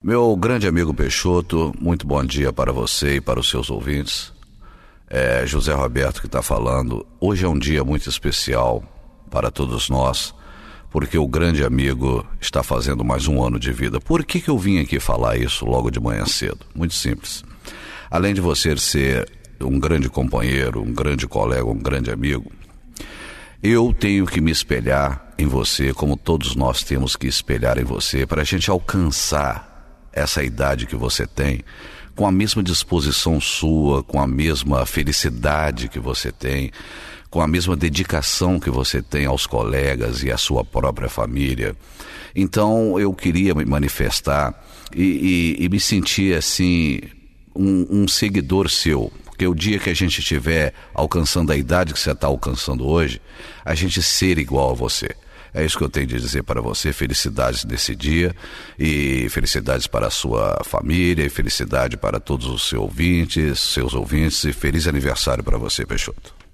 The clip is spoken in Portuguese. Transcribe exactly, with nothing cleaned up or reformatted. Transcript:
Meu grande amigo Peixoto, muito bom dia para você e para os seus ouvintes. É José Roberto que está falando. Hoje é um dia muito especial para todos nós, porque o grande amigo está fazendo mais um ano de vida. Por que que eu vim aqui falar isso logo de manhã cedo? Muito simples. Além de você ser um grande companheiro, um grande colega, um grande amigo, eu tenho que me espelhar em você, como todos nós temos que espelhar em você, para a gente alcançar essa idade que você tem, com a mesma disposição sua, com a mesma felicidade que você tem, com a mesma dedicação que você tem aos colegas e à sua própria família. Então eu queria me manifestar e, e, e me sentir assim, um, um seguidor seu, porque o dia que a gente estiver alcançando a idade que você está alcançando hoje, a gente ser igual a você. É isso que eu tenho de dizer para você. Felicidades nesse dia e felicidades para a sua família e felicidade para todos os seus ouvintes, seus ouvintes e feliz aniversário para você, Peixoto.